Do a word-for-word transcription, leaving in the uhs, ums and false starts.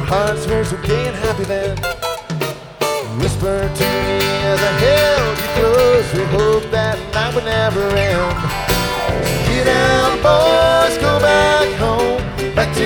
hearts were so gay and happy then. Whisper to me as I held you close. We hope that night would never end.